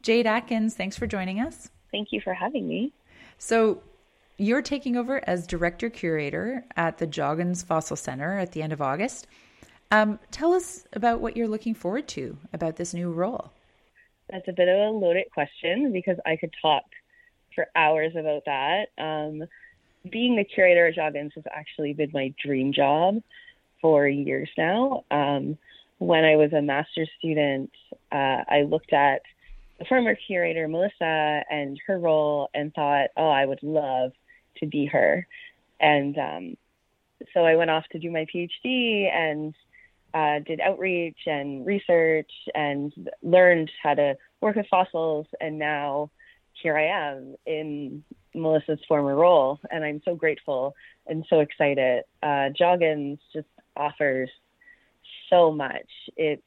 Jade Atkins, thanks for joining us. Thank you for having me. So you're taking over as director curator at the Joggins Fossil Center at the end of August. Tell us about what you're looking forward to about this new role. That's a bit of a loaded question because I could talk for hours about that. Being the curator at Joggins has actually been my dream job for years now. When I was a master's student, I looked at the former curator, Melissa, and her role and thought, oh, I would love to be her. And so I went off to do my PhD and did outreach and research and learned how to work with fossils. And now here I am in Melissa's former role. And I'm so grateful and so excited. Joggins just offers so much. It's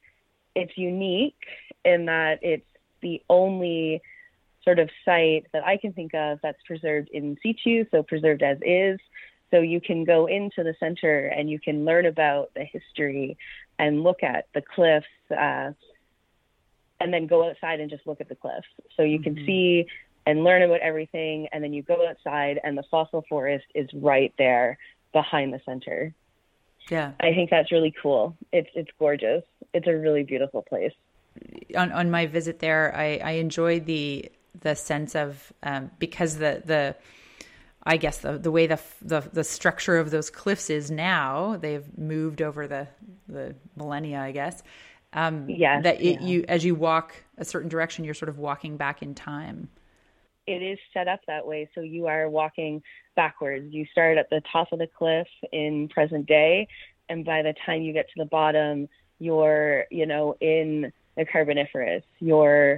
unique in that it's the only sort of site that I can think of that's preserved in situ, so preserved as is. So you can go into the center and you can learn about the history and look at the cliffs, and then go outside and just look at the cliffs. So you can see and learn about everything, and then you go outside and the fossil forest is right there behind the center. Yeah, I think that's really cool. It's gorgeous. It's a really beautiful place. On my visit there, I enjoyed the sense of because the I guess the way the structure of those cliffs is now, they've moved over the millennia, I guess. Yes, you as you walk a certain direction, you're sort of walking back in time. It is set up that way. So you are walking backwards. You start at the top of the cliff in present day, and by the time you get to the bottom, you're, in the Carboniferous. You're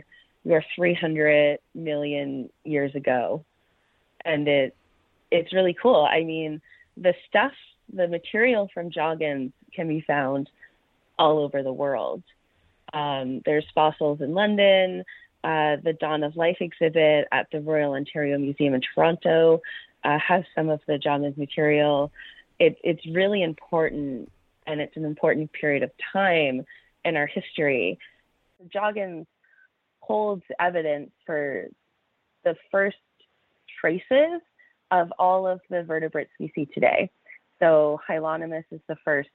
300 million years ago. And it's really cool. I mean, the material from Joggins can be found all over the world. There's fossils in London. The Dawn of Life exhibit at the Royal Ontario Museum in Toronto has some of the Joggins material. It's really important, and it's an important period of time in our history. Joggins holds evidence for the first traces of all of the vertebrates we see today. So Hylonomus is the first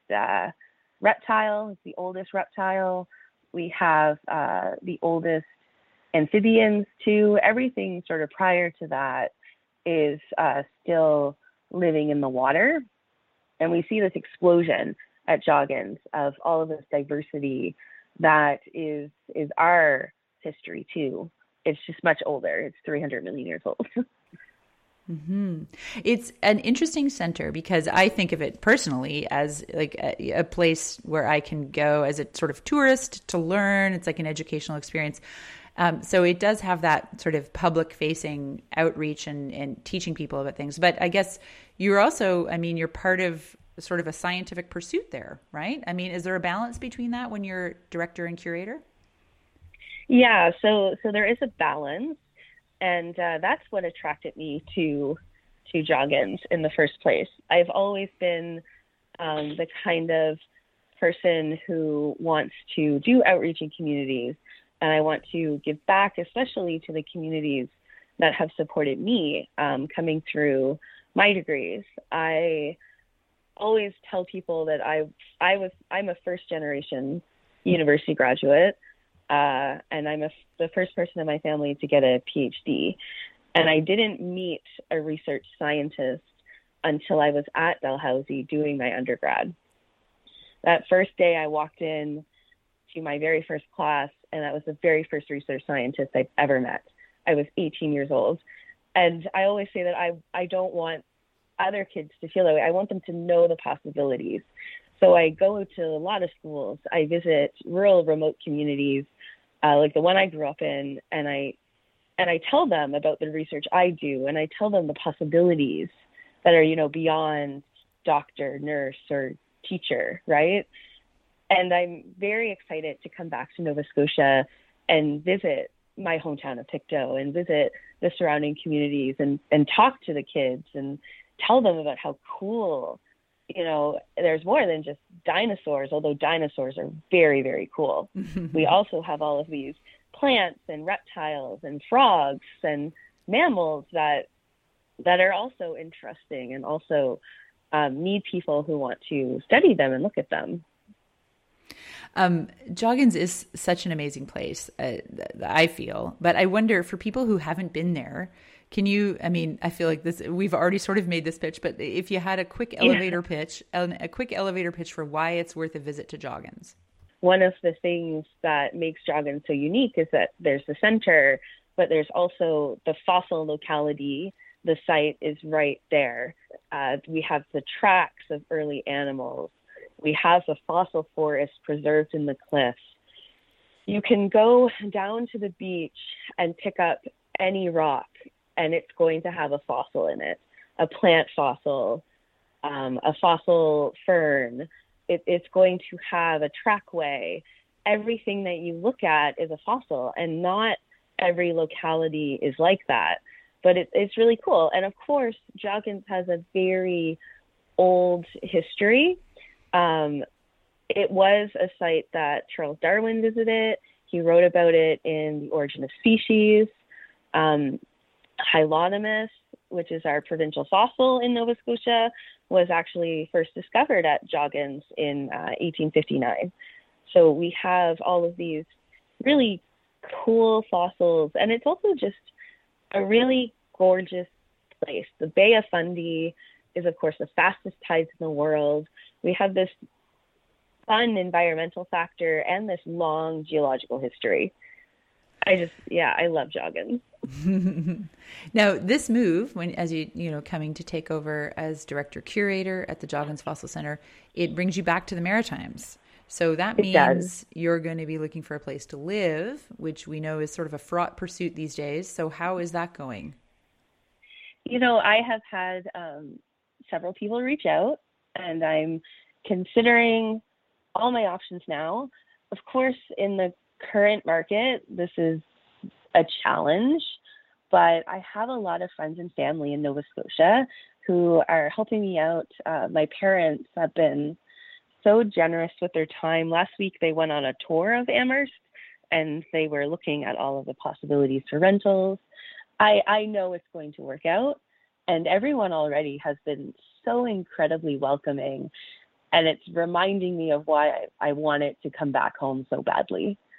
reptile. It's the oldest reptile. We have the oldest amphibians too. Everything sort of prior to that is still living in the water. And we see this explosion at Joggins of all of this diversity that is our history too. It's just much older. It's 300 million years old. Mm-hmm. It's an interesting center because I think of it personally as like a place where I can go as a sort of tourist to learn. It's like an educational experience. So it does have that sort of public facing outreach and teaching people about things. But I guess you're also, you're part of sort of a scientific pursuit there, right? Is there a balance between that when you're director and curator? Yeah, so there is a balance. And that's what attracted me to Joggins in the first place. I've always been the kind of person who wants to do outreach in communities, and I want to give back, especially to the communities that have supported me coming through my degrees. I always tell people that I'm a first generation university graduate. And I'm the first person in my family to get a PhD. And I didn't meet a research scientist until I was at Dalhousie doing my undergrad. That first day I walked in to my very first class, and that was the very first research scientist I've ever met. I was 18 years old. And I always say that I don't want other kids to feel that way. I want them to know the possibilities. So I go to a lot of schools. I visit rural, remote communities, like the one I grew up in, and I tell them about the research I do, and I tell them the possibilities that are, beyond doctor, nurse, or teacher, right? And I'm very excited to come back to Nova Scotia and visit my hometown of Pictou and visit the surrounding communities and talk to the kids and tell them about how cool, there's more than just dinosaurs, although dinosaurs are very, very cool. We also have all of these plants and reptiles and frogs and mammals that are also interesting and also need people who want to study them and look at them. Joggins is such an amazing place, I feel, but I wonder for people who haven't been there, can you, I mean, I feel like this, we've already sort of made this pitch, but if you had a quick elevator pitch, for why it's worth a visit to Joggins. One of the things that makes Joggins so unique is that there's the center, but there's also the fossil locality. The site is right there. We have the tracks of early animals. We have a fossil forest preserved in the cliffs. You can go down to the beach and pick up any rock, and it's going to have a fossil in it, a plant fossil, a fossil fern. It's going to have a trackway. Everything that you look at is a fossil, and not every locality is like that. But it's really cool. And of course, Joggins has a very old history. It was a site that Charles Darwin visited. He wrote about it in The Origin of Species. Hylonomus, which is our provincial fossil in Nova Scotia, was actually first discovered at Joggins in 1859. So we have all of these really cool fossils, and it's also just a really gorgeous place. The Bay of Fundy is, of course, the fastest tides in the world. We have this fun environmental factor and this long geological history. I love Joggins. Now, this move, as you coming to take over as director curator at the Joggins Fossil Center, it brings you back to the Maritimes. So that means you're going to be looking for a place to live, which we know is sort of a fraught pursuit these days. So how is that going? I have had several people reach out, and I'm considering all my options now. Of course, in the current market, this is a challenge, but I have a lot of friends and family in Nova Scotia who are helping me out. My parents have been so generous with their time. Last week, they went on a tour of Amherst, and they were looking at all of the possibilities for rentals. I know it's going to work out, and everyone already has been so incredibly welcoming, and it's reminding me of why I wanted to come back home so badly.